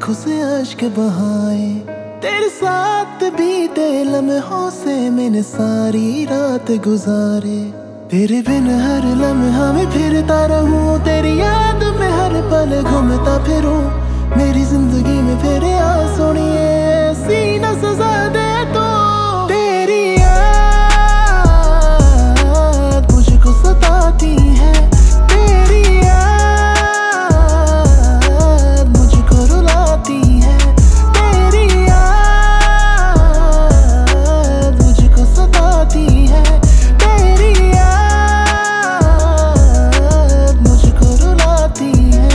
आंखों से अश्क बहाए, तेरे साथ बीते लम्हों से मैंने सारी रात गुजारे। तेरे बिन हर लम्हा में फिरता रहूं, तेरी याद में हर पल घूमता फिरूं। मेरी जिंदगी में फिर आ सोनिए, ऐसी न सजा दे तो। तेरी याद मुझको सताती है, तेरी याद मुझको रुलाती है, तेरी याद मुझको सताती है, तेरी याद मुझको रुलाती है।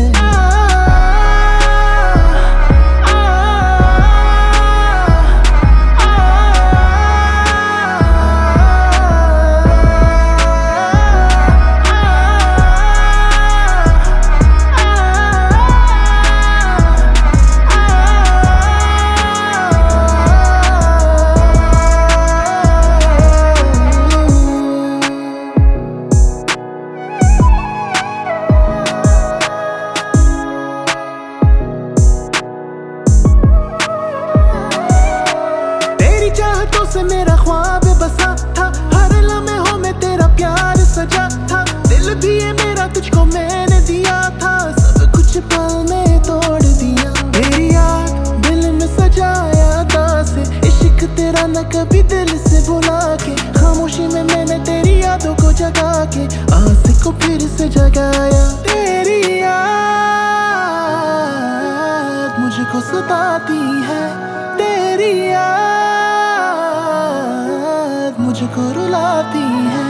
चाहतों से मेरा ख्वाब बसा था, हर लम्हों में तेरा प्यार सजा था। दिल भी ये मेरा तुझको मैंने दिया था, सब कुछ पल में तोड़ दिया। तेरी याद दिल में सजाया दासे, इश्क तेरा न कभी दिल से भुला के। खामोशी में मैंने तेरी यादों को जगा के आस को फिर से जगाया। तेरी याद मुझको सताती है, तेरी याद मुझको रुलाती है।